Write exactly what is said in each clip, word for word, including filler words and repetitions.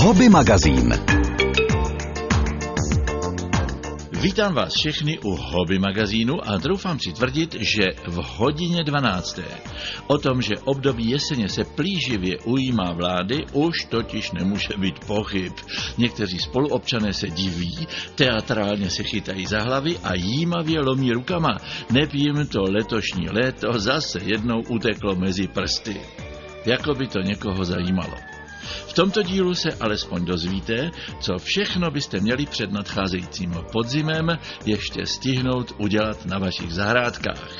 Hobby magazín. Vítám vás všechny u Hobby magazínu a troufám si tvrdit, že v hodině dvanácté. O tom, že období jeseně se plíživě ujímá vlády, už totiž nemůže být pochyb. Někteří spoluobčané se diví, teatrálně se chytají za hlavy a jímavě lomí rukama. Neb jim to letošní léto zase jednou uteklo mezi prsty. Jako by to někoho zajímalo. V tomto dílu se alespoň dozvíte, co všechno byste měli před nadcházejícím podzimem ještě stihnout udělat na vašich zahrádkách.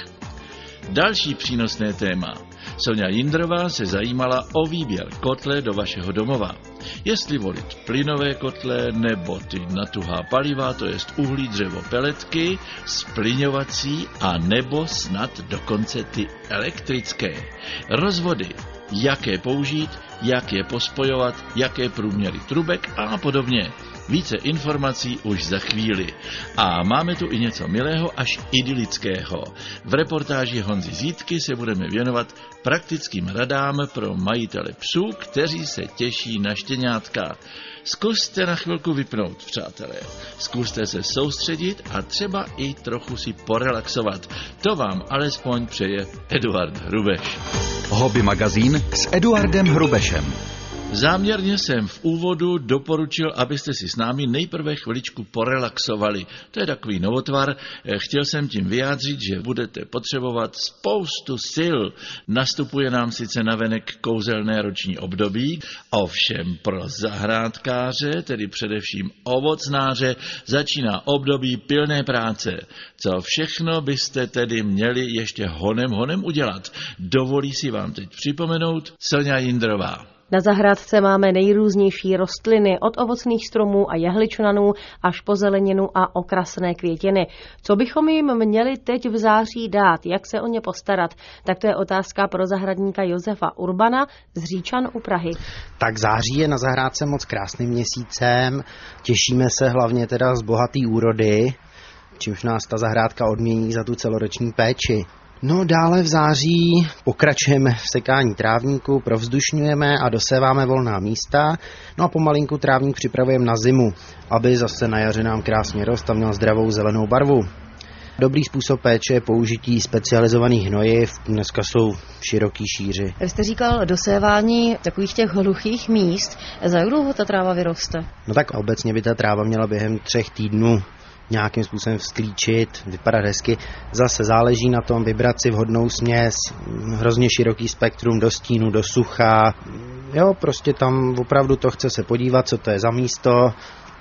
Další přínosné téma. Sonja Jindrová se zajímala o výběr kotle do vašeho domova. Jestli volit plynové kotle nebo ty na tuhá paliva, to jest uhlí, dřevo, peletky, splyňovací a nebo snad dokonce ty elektrické. Rozvody, jaké použít, jak je pospojovat, jaké průměry trubek a podobně. Více informací už za chvíli. A máme tu i něco milého až idylického. V reportáži Honzy Zítky se budeme věnovat praktickým radám pro majitele psů, kteří se těší na štěňátka. Zkuste na chvilku vypnout, přátelé. Zkuste se soustředit a třeba i trochu si porelaxovat. To vám alespoň přeje Eduard Hrubeš. Hobby magazín s Eduardem Hrubešem. Záměrně jsem v úvodu doporučil, abyste si s námi nejprve chviličku porelaxovali. To je takový novotvar. Chtěl jsem tím vyjádřit, že budete potřebovat spoustu sil. Nastupuje nám sice navenek kouzelné roční období, ovšem pro zahrádkáře, tedy především ovocnáře, začíná období pilné práce. Co všechno byste tedy měli ještě honem honem udělat? Dovolí si vám teď připomenout Sonja Jindrová. Na zahrádce máme nejrůznější rostliny, od ovocných stromů a jehličnanů až po zeleninu a okrasné květiny. Co bychom jim měli teď v září dát, jak se o ně postarat? Tak to je otázka pro zahradníka Josefa Urbana z Říčan u Prahy. Tak září je na zahrádce moc krásným měsícem, těšíme se hlavně teda z bohatý úrody, čímž nás ta zahrádka odmění za tu celoroční péči. No dále v září pokračujeme v sekání trávníku, provzdušňujeme a doséváme volná místa, no a pomalinku trávník připravujeme na zimu, aby zase na jaře nám krásně rost a měl zdravou zelenou barvu. Dobrý způsob péče je použití specializovaných hnojiv, dneska jsou široký šíři. Vy jste říkal dosévání takových těch hluchých míst, za jak dlouho ta tráva vyroste? No tak obecně by ta tráva měla během třech týdnů nějakým způsobem vzklíčit, vypadat hezky. Zase záleží na tom vybrat si vhodnou směs, hrozně široký spektrum do stínu, do sucha. Jo, prostě tam opravdu to chce se podívat, co to je za místo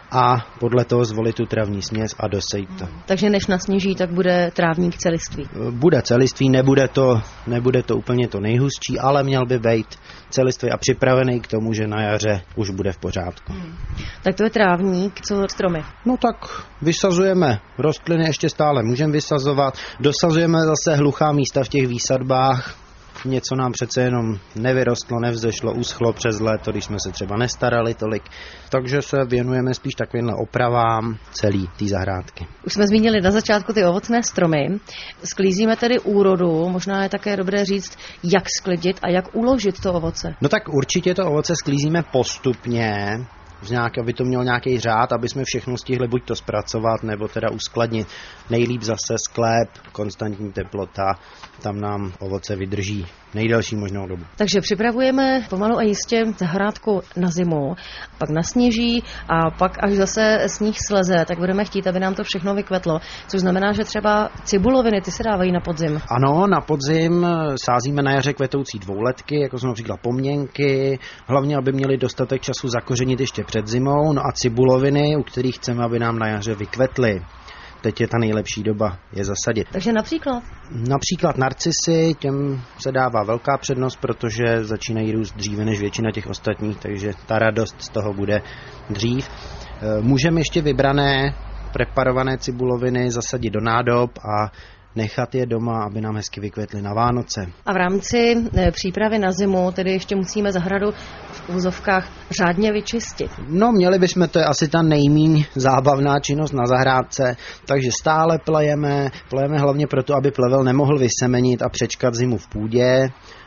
a podle toho zvolit tu travní směs a dosejt to. Takže než nasněží, tak bude trávník celistvý? Bude celistvý, nebude to, nebude to úplně to nejhustší, ale měl by být celistvý a připravený k tomu, že na jaře už bude v pořádku. Hmm. Tak to je trávník, co stromy? No tak vysazujeme rostliny, ještě stále můžeme vysazovat, dosazujeme zase hluchá místa v těch výsadbách. Něco nám přece jenom nevyrostlo, nevzešlo, uschlo přes léto, když jsme se třeba nestarali tolik. Takže se věnujeme spíš takovýmhle opravám celý té zahrádky. Už jsme zmínili na začátku ty ovocné stromy. Sklízíme tedy úrodu, možná je také dobré říct, jak sklidit a jak uložit to ovoce. No tak určitě to ovoce sklízíme postupně, nějak, aby to mělo nějaký řád, aby jsme všechno stihli buď to zpracovat, nebo teda uskladnit. Nejlíp zase sklep, konstantní teplota, tam nám ovoce vydrží nejdelší možnou dobu. Takže připravujeme pomalu a jistě zahrádku na zimu, pak nasněží a pak až zase sníh sleze, tak budeme chtít, aby nám to všechno vykvetlo, což znamená, že třeba cibuloviny, ty se dávají na podzim. Ano, na podzim sázíme na jaře kvetoucí dvouletky, jako jsou například pomněnky, hlavně, aby měli dostatek času zakořenit ještě před zimou, no a cibuloviny, u kterých chceme, aby nám na jaře vykvetly. Teď je ta nejlepší doba je zasadit. Takže například? Například narcisy, těm se dává velká přednost, protože začínají růst dříve než většina těch ostatních, takže ta radost z toho bude dřív. Můžeme ještě vybrané preparované cibuloviny zasadit do nádob a nechat je doma, aby nám hezky vykvetly na Vánoce. A v rámci přípravy na zimu tedy ještě musíme zahradu v úzovkách řádně vyčistit. No, měli bychom, to je asi ta nejméně zábavná činnost na zahrádce, takže stále plejeme, plejeme hlavně proto, aby plevel nemohl vysemenit a přečkat zimu v půdě.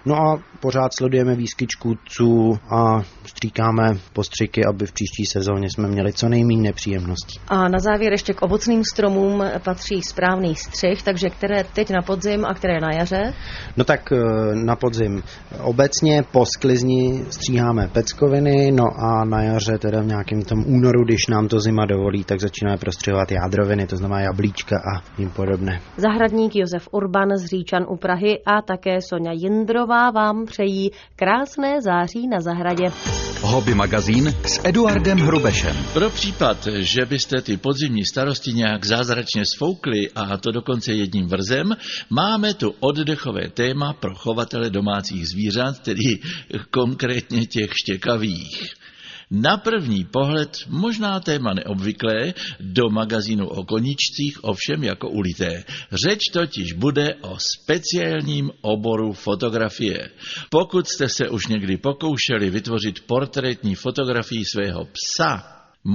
No a pořád sledujeme výskyt škůdců a stříkáme postřiky, aby v příští sezóně jsme měli co nejméně nepříjemností. A na závěr ještě k ovocným stromům patří správný střih, takže které teď na podzim a které na jaře? No tak na podzim obecně po sklizni stříháme peckoviny, no a na jaře teda v nějakém tom únoru, když nám to zima dovolí, tak začínáme prostřihovat jádroviny, to znamená jablíčka a jim podobné. Zahradník Josef Urban z Říčan u Prahy a také Sonja Jindrová vám přejí krásné září na zahradě. Hobby magazín s Eduardem Hrubešem. Pro případ, že byste ty podzimní starosti nějak zázračně sfoukli, a to dokonce jedním vrzem, máme tu oddechové téma pro chovatele domácích zvířat, tedy konkrétně těch štěkavých. Na první pohled možná téma neobvyklé, do magazínu o koníčcích ovšem jako ulité. Řeč totiž bude o speciálním oboru fotografie. Pokud jste se už někdy pokoušeli vytvořit portrétní fotografii svého psa,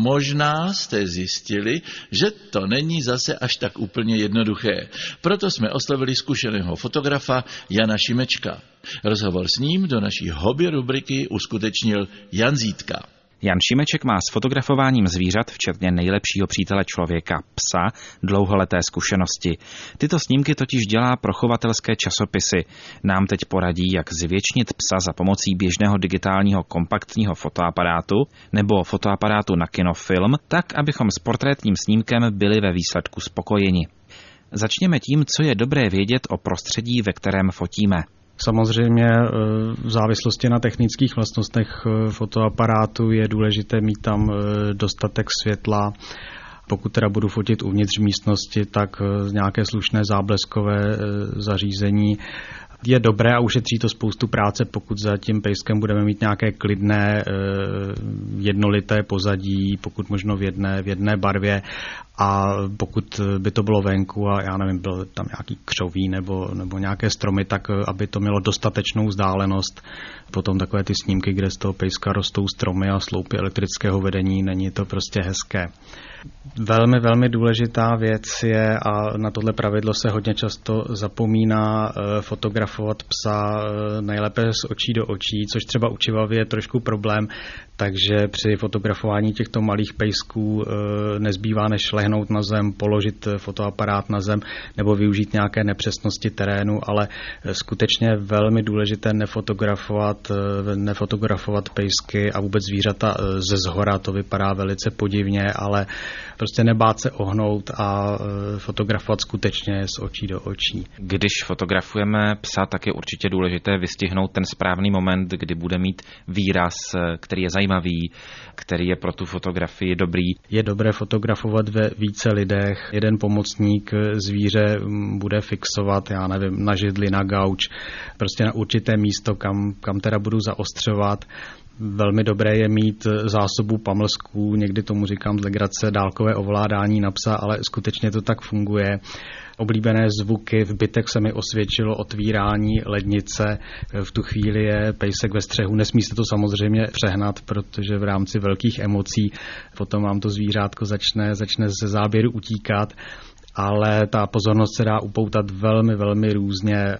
možná jste zjistili, že to není zase až tak úplně jednoduché. Proto jsme oslovili zkušeného fotografa Jana Šimečka. Rozhovor s ním do naší hobby rubriky uskutečnil Jan Zítka. Jan Šimeček má s fotografováním zvířat, včetně nejlepšího přítele člověka, psa, dlouholeté zkušenosti. Tyto snímky totiž dělá pro chovatelské časopisy. Nám teď poradí, jak zvětšnit psa za pomocí běžného digitálního kompaktního fotoaparátu nebo fotoaparátu na kinofilm, tak, abychom s portrétním snímkem byli ve výsledku spokojeni. Začněme tím, co je dobré vědět o prostředí, ve kterém fotíme. Samozřejmě v závislosti na technických vlastnostech fotoaparátu je důležité mít tam dostatek světla. Pokud teda budu fotit uvnitř místnosti, tak nějaké slušné zábleskové zařízení. Je dobré a ušetří to spoustu práce, pokud za tím pejskem budeme mít nějaké klidné, jednolité pozadí, pokud možno v jedné, v jedné barvě. A pokud by to bylo venku a já nevím, byl tam nějaký křoví nebo, nebo nějaké stromy, tak aby to mělo dostatečnou vzdálenost. Potom takové ty snímky, kde z toho pejska rostou stromy a sloupy elektrického vedení, není to prostě hezké. Velmi, velmi důležitá věc je, a na tohle pravidlo se hodně často zapomíná, fotografovat psa nejlépe z očí do očí, což třeba u čivavy je trošku problém, takže při fotografování těchto malých pejsků nezbývá než lehnout na zem, položit fotoaparát na zem nebo využít nějaké nepřesnosti terénu, ale skutečně velmi důležité nefotografovat, nefotografovat pejsky a vůbec zvířata ze zhora, to vypadá velice podivně, ale prostě nebát se ohnout a fotografovat skutečně z očí do očí. Když fotografujeme psa, tak je určitě důležité vystihnout ten správný moment, kdy bude mít výraz, který je zajímavý, který je pro tu fotografii dobrý. Je dobré fotografovat ve více lidech. Jeden pomocník zvíře bude fixovat, já nevím, na židli, na gauč, prostě na určité místo, kam, kam teda budu zaostřovat. Velmi dobré je mít zásobu pamlsků, někdy tomu říkám z legrace dálkové ovládání na psa, ale skutečně to tak funguje. Oblíbené zvuky, v bytech se mi osvědčilo otvírání lednice, v tu chvíli je pejsek ve střehu, nesmí se to samozřejmě přehnat, protože v rámci velkých emocí potom vám to zvířátko začne, začne ze záběru utíkat, ale ta pozornost se dá upoutat velmi, velmi různě.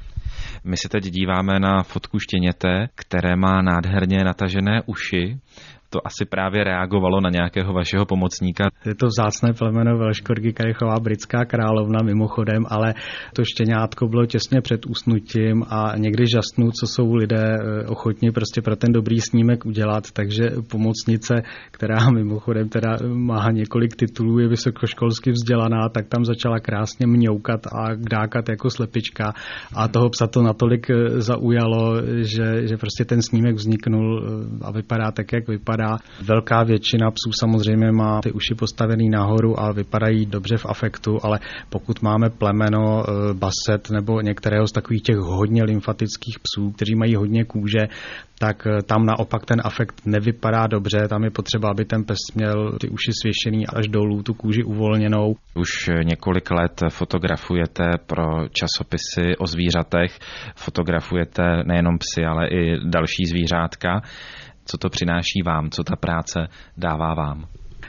My se teď díváme na fotku štěněte, které má nádherně natažené uši. To asi právě reagovalo na nějakého vašeho pomocníka. Je to vzácné plemeno Velškorgy Karechová, britská královna mimochodem, ale to štěňátko bylo těsně před usnutím a někdy žasnu, co jsou lidé ochotni prostě pro ten dobrý snímek udělat, takže pomocnice, která mimochodem teda má několik titulů, je vysokoškolsky vzdělaná, tak tam začala krásně mňoukat a kdákat jako slepička a toho psa to natolik zaujalo, že, že prostě ten snímek vzniknul a vypadá tak, jak vypadá. Velká většina psů samozřejmě má ty uši postavený nahoru a vypadají dobře v afektu, ale pokud máme plemeno baset nebo některého z takových těch hodně lymfatických psů, kteří mají hodně kůže, tak tam naopak ten afekt nevypadá dobře, tam je potřeba, aby ten pes měl ty uši svěšený až dolů, tu kůži uvolněnou. Už několik let fotografujete pro časopisy o zvířatech, fotografujete nejenom psy, ale i další zvířátka. Co to přináší vám? Co ta práce dává vám?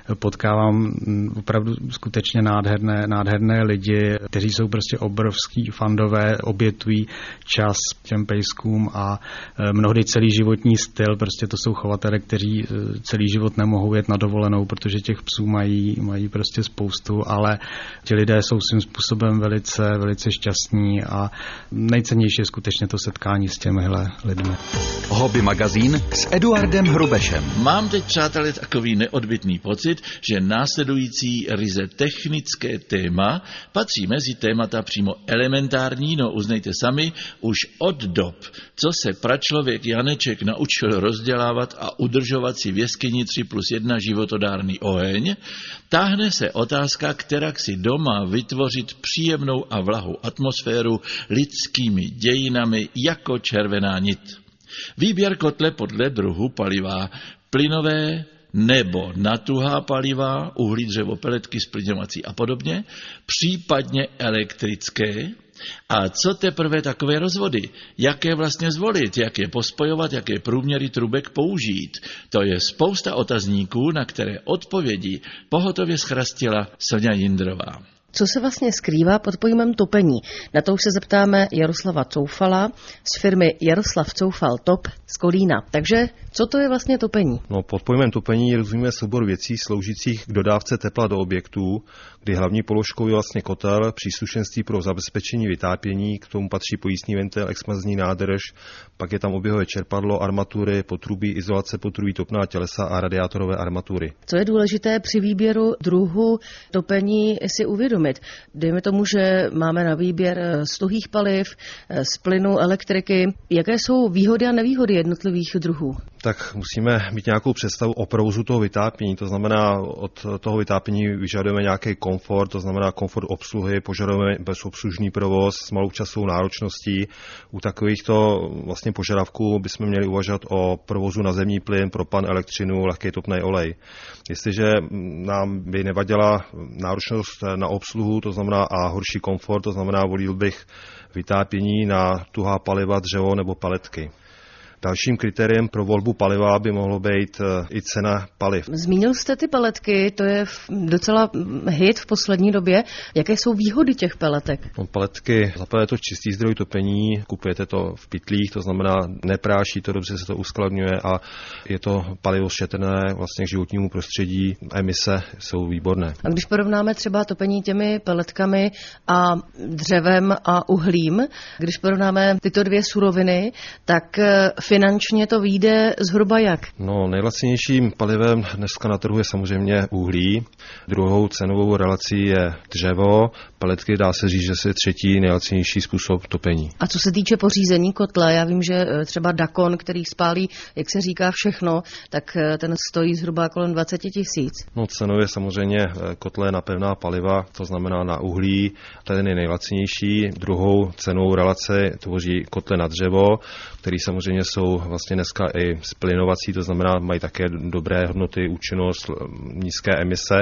potkávám opravdu skutečně nádherné, nádherné lidi, kteří jsou prostě obrovský fandové, obětují čas těm pejskům a mnohdy celý životní styl, prostě to jsou chovatele, kteří celý život nemohou jet na dovolenou, protože těch psů mají, mají prostě spoustu, ale ti lidé jsou svým způsobem velice, velice šťastní a nejcennější je skutečně to setkání s těmihle lidmi. Hobby magazín s Eduardem Hrubešem. Mám teď, přátelé, takový neodbytný pocit, že následující ryze technické téma patří mezi témata přímo elementární, no uznejte sami, už od dob, co se pračlověk Janeček naučil rozdělávat a udržovat si v jeskyni tři plus jedna životodárný oheň, táhne se otázka, kterak si doma vytvořit příjemnou a vlahou atmosféru lidskými dějinami jako červená nit. Výběr kotle podle druhu paliva, plynové nebo natuhá paliva, uhlí, dřevo, peletky, splňovací a podobně, případně elektrické. A co teprve takové rozvody? Jaké vlastně zvolit? Jak je pospojovat? Jaké průměry trubek použít? To je spousta otazníků, na které odpovědi pohotově schrastila Sonja Jindrová. Co se vlastně skrývá pod pojmem topení? Na to už se zeptáme Jaroslava Coufala z firmy Jaroslav Coufal Top z Kolína. Takže co to je vlastně topení? No, pod pojmem topení rozumíme soubor věcí sloužících k dodávce tepla do objektů, kdy hlavní položkou je vlastně kotel, příslušenství pro zabezpečení vytápění, k tomu patří pojistný ventil, expanzní nádrž, pak je tam oběhové čerpadlo, armatury, potrubí, izolace potrubí, topná tělesa a radiátorové armatury. Co je důležité při výběru druhu topení si uvědomit? Dejme tomu, že máme na výběr z tuhých paliv, z plynu, elektriky. Jaké jsou výhody a nevýhody jednotlivých druhů? Tak musíme mít nějakou představu o provozu toho vytápění. To znamená, od toho vytápění vyžadujeme nějaký komfort, to znamená komfort obsluhy, požadujeme bezobslužný provoz s malou časovou náročností. U takovýchto vlastně požadavků bychom měli uvažovat o provozu na zemní plyn, propan, elektřinu, lehký topný olej. Jestliže nám by nevadila náročnost na obsluhu, to znamená a horší komfort, to znamená volil bych vytápění na tuhá paliva, dřevo nebo paletky. Dalším kritériem pro volbu paliva by mohlo být i cena paliv. Zmínil jste ty peletky, to je docela hit v poslední době. Jaké jsou výhody těch peletek? No, peletky, zaprvé je to čistý zdroj topení, kupujete to v pytlích, to znamená nepráší to, dobře se to uskladňuje a je to palivo šetrné vlastně k životnímu prostředí, emise jsou výborné. A když porovnáme třeba topení těmi peletkami a dřevem a uhlím, když porovnáme tyto dvě suroviny, tak finančně to vyjde zhruba jak? No, nejlacinějším palivem dneska na trhu je samozřejmě uhlí. Druhou cenovou relací je dřevo. Peletky dá se říct, že se je třetí nejlacinější způsob topení. A co se týče pořízení kotle, já vím, že třeba Dakon, který spálí, jak se říká, všechno, tak ten stojí zhruba kolem dvacet tisíc. No, cenově samozřejmě kotle na pevná paliva, to znamená na uhlí, ten je nejlacinější. Druhou cenovou relaci tvoří kotle na dřevo, který samozřejmě jsou vlastně dneska i splynovací, to znamená, mají také dobré hodnoty, účinnost, nízké emise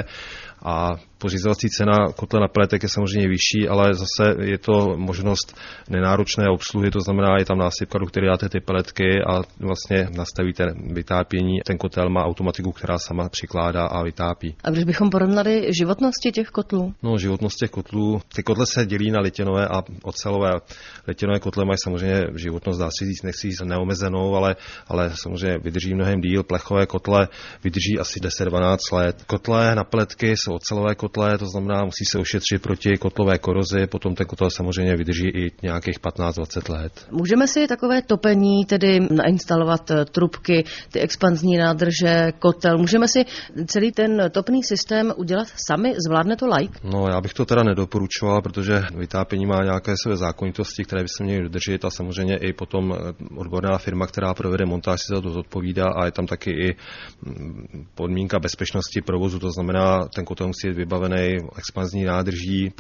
a pořizovací cena kotle na peletek je samozřejmě vyšší, ale zase je to možnost nenáročné obsluhy, to znamená, je tam násypka, do které dáte ty peletky a vlastně nastavíte vytápění. Ten kotel má automatiku, která sama přikládá a vytápí. A když bychom porovnali životnosti těch kotlů? No, životnost těch kotlů, ty kotle se dělí na litěnové a ocelové. Litěnové kotle mají samozřejmě životnost, dá se říct, nechci říct neomezenou, ale, ale samozřejmě vydrží mnohem díl. Plechové kotle vydrží asi deset dvanáct let. Kotle na peletky jsou ocelové kotle, to znamená, musí se ošetřit proti kotlové korozi, potom ten kotel samozřejmě vydrží i nějakých patnáct dvacet let. Můžeme si takové topení tedy nainstalovat trubky, ty expanzní nádrže, kotel. Můžeme si celý ten topný systém udělat sami? Zvládne to laik? No, já bych to teda nedoporučoval, protože vytápění má nějaké své zákonitosti, které by se měly dodržet a samozřejmě i potom odborná firma, která provede montáž, si za to zodpovídá a je tam taky i podmínka bezpečnosti provozu, to znamená, ten kotel musí být vybavený expanzní nádrží,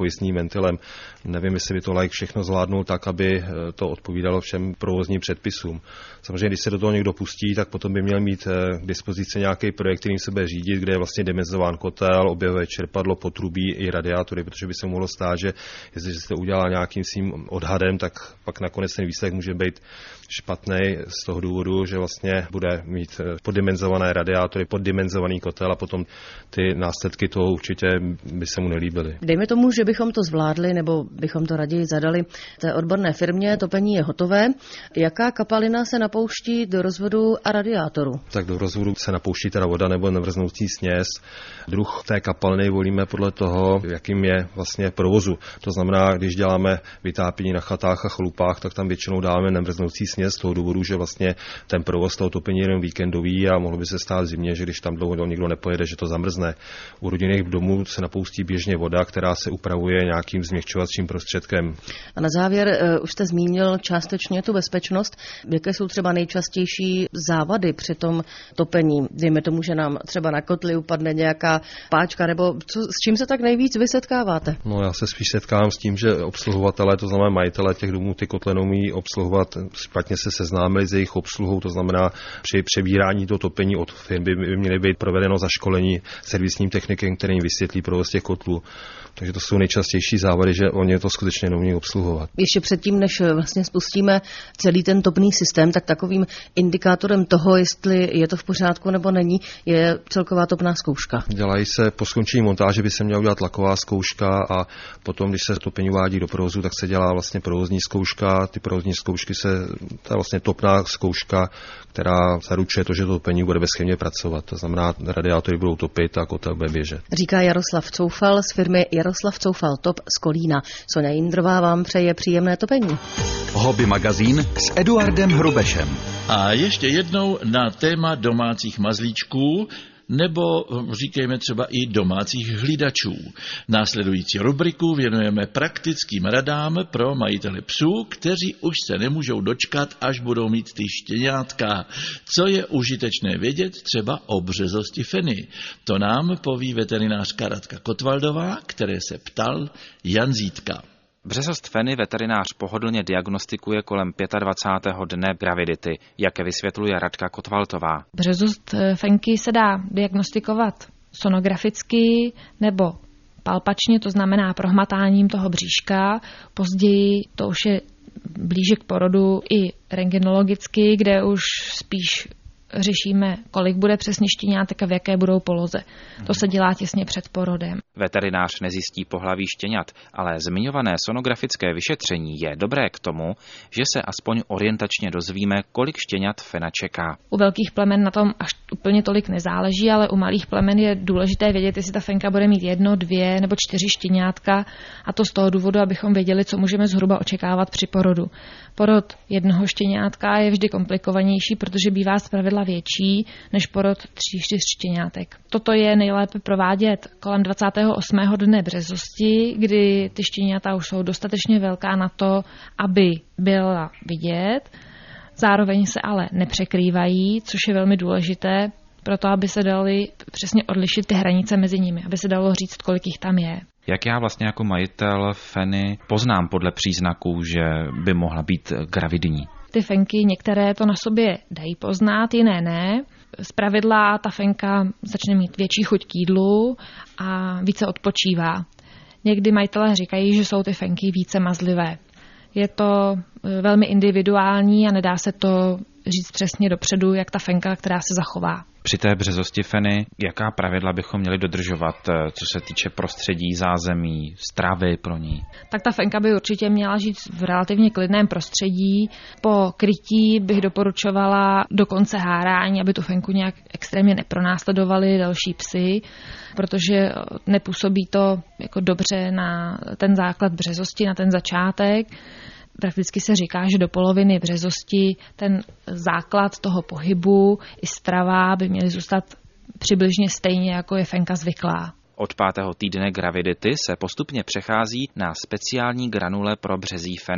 pojistným ventilem. Nevím, jestli by to laik všechno zvládnul tak, aby to odpovídalo všem provozním předpisům. Samozřejmě, když se do toho někdo pustí, tak potom by měl mít k dispozici nějaký projekt, kterým se bude řídit, kde je vlastně dimenzován kotel, objevové čerpadlo, potrubí i radiátory, protože by se mohlo stát, že jestliže se to udělá nějakým svým odhadem, tak pak nakonec ten výsledek může být špatný z toho důvodu, že vlastně bude mít poddimenzované radiátory, poddimenzovaný kotel a potom ty následky toho určitě by se mu nelíbily. Dejme tomu, že bychom to zvládli, nebo bychom to raději zadali té odborné firmě, topení je hotové. Jaká kapalina se napouští do rozvodu a radiátoru? Tak do rozvodu se napouští teda voda nebo nemrznoucí směs. Druh té kapaliny volíme podle toho, jakým je vlastně provozu. To znamená, když děláme vytápění na chatách a chalupách, tak tam většinou dáme nemrznoucí směs z toho důvodu, že vlastně ten provoz toho topení je jen víkendový a mohlo by se stát v zimě, že když tam dlouho nikdo nepojede, že to zamrzne. U rodinných domů se napouští běžně voda, která se upravuje nějakým změkčovacím prostředkem. A na závěr uh, už jste zmínil částečně tu bezpečnost. Jaké jsou třeba nejčastější závady při tom topení? Dejme tomu, že nám třeba na kotli upadne nějaká páčka, nebo co, s čím se tak nejvíc vy setkáváte? No, já se spíš setkávám s tím, že obsluhovatelé, to znamená majitelé těch domů, ty kotle neumí obsluhovat, špatně se seznámili s jejich obsluhou, to znamená při přebírání toho topení od firmy by, by měly být provedeno zaškolení servisním technikem, který jim vysvětlí provoz těch kotlů. Takže to jsou nejčastější závady, že oni to skutečně neumí obsluhovat. Ještě předtím, než vlastně spustíme celý ten topný systém, tak takovým indikátorem toho, jestli je to v pořádku nebo není, je celková topná zkouška. Dělají se po skončení montáže, by se měla udělat tlaková zkouška a potom, když se topení uvádí do provozu, tak se dělá vlastně provozní zkouška. Ty provozní zkoušky se, to je vlastně topná zkouška, která zaručuje to, že to topení bude bezchybně pracovat. To znamená, radiátory budou topit a kotel bude běžet. Říká Jaroslav Coufal z firmy Jaroslav Coufal Top z Kolína. Soňa Jindrová vám přeje příjemné topení. Hobby magazín s Eduardem Hrubešem. A ještě jednou na téma domácích mazlíčků, nebo říkejme třeba i domácích hlídačů. Následující rubriku věnujeme praktickým radám pro majitele psů, kteří už se nemůžou dočkat, až budou mít ty štěňátka. Co je užitečné vědět třeba o březosti feny? To nám poví veterinářka Radka Kotwaldová, které se ptal Jan Zítka. Březost feny veterinář pohodlně diagnostikuje kolem dvacátého pátého dne gravidity, jak vysvětluje Radka Kotwaldová. Březost fenky se dá diagnostikovat sonograficky nebo palpačně, to znamená prohmatáním toho bříška. Později to už je blíže k porodu i rentgenologicky, kde už spíš řešíme, kolik bude přesně štěňátek a v jaké budou poloze. To se dělá těsně před porodem. Veterinář nezjistí pohlaví štěňat, ale zmiňované sonografické vyšetření je dobré k tomu, že se aspoň orientačně dozvíme, kolik štěňat fena čeká. U velkých plemen na tom až úplně tolik nezáleží, ale u malých plemen je důležité vědět, jestli ta fenka bude mít jedno, dvě nebo čtyři štěňátka, a to z toho důvodu, abychom věděli, co můžeme zhruba očekávat při porodu. Porod jednoho štěňátka je vždy komplikovanější, protože bývá zpravidla větší než porod tří, čtyř štěňátek. Toto je nejlépe provádět kolem dvacátého osmého dne březosti, kdy ty štěňata už jsou dostatečně velká na to, aby byla vidět. Zároveň se ale nepřekrývají, což je velmi důležité, proto aby se dali přesně odlišit ty hranice mezi nimi, aby se dalo říct, kolik jich tam je. Jak já vlastně jako majitel feny poznám podle příznaků, že by mohla být gravidní? Ty fenky některé to na sobě dají poznat, jiné ne. Zpravidla ta fenka začne mít větší chuť k jídlu a více odpočívá. Někdy majitelé říkají, že jsou ty fenky více mazlivé. Je to velmi individuální a nedá se to říct přesně dopředu, jak ta fenka, která se zachová. Při té březosti feny, jaká pravidla bychom měli dodržovat, co se týče prostředí, zázemí, stravy pro ní? Tak ta fenka by určitě měla žít v relativně klidném prostředí. Po krytí bych doporučovala do konce hárání, aby tu fenku nějak extrémně nepronásledovali další psy, protože nepůsobí to jako dobře na ten základ březosti, na ten začátek. Prakticky se říká, že do poloviny březosti ten základ toho pohybu i strava by měly zůstat přibližně stejně, jako je fenka zvyklá. Od pátého týdne gravidity se postupně přechází na speciální granule pro březí feny.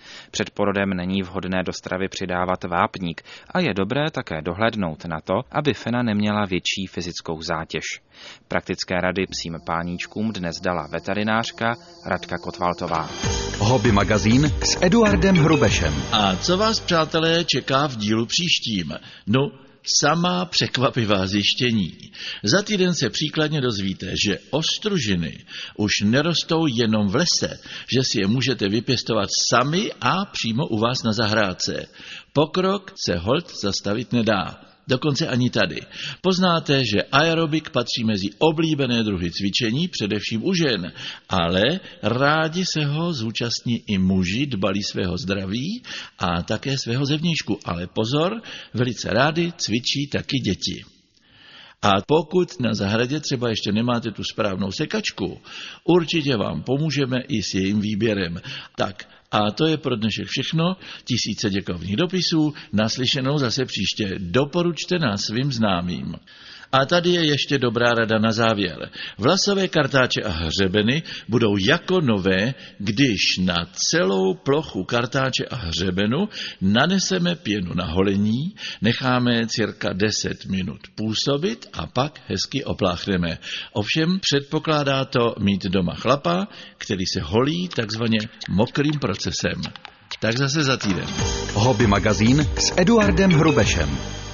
Před porodem není vhodné do stravy přidávat vápník a je dobré také dohlédnout na to, aby fena neměla větší fyzickou zátěž. Praktické rady psím páníčkům dnes dala veterinářka Radka Kotvaltová. Hobby magazín s Eduardem Hrubešem. A co vás, přátelé, čeká v dílu příštím? No, samá překvapivá zjištění. Za týden se příkladně dozvíte, že ostružiny už nerostou jenom v lese, že si je můžete vypěstovat sami a přímo u vás na zahrádce. Pokrok se holt zastavit nedá. Dokonce ani tady. Poznáte, že aerobik patří mezi oblíbené druhy cvičení, především u žen, ale rádi se ho zúčastní i muži, dbalí svého zdraví a také svého zevnějšku. Ale pozor, velice rádi cvičí taky děti. A pokud na zahradě třeba ještě nemáte tu správnou sekačku, určitě vám pomůžeme i s jejím výběrem. Tak, a to je pro dnešek všechno. Tisíce děkovných dopisů, naslyšenou zase příště. Doporučte nás svým známým. A tady je ještě dobrá rada na závěr. Vlasové kartáče a hřebeny budou jako nové, když na celou plochu kartáče a hřebenu naneseme pěnu na holení, necháme cirka deset minut působit a pak hezky opláchneme. Ovšem předpokládá to mít doma chlapa, který se holí takzvaně mokrým procesem. Tak zase za týden. Hobby magazín s Eduardem Hrubešem.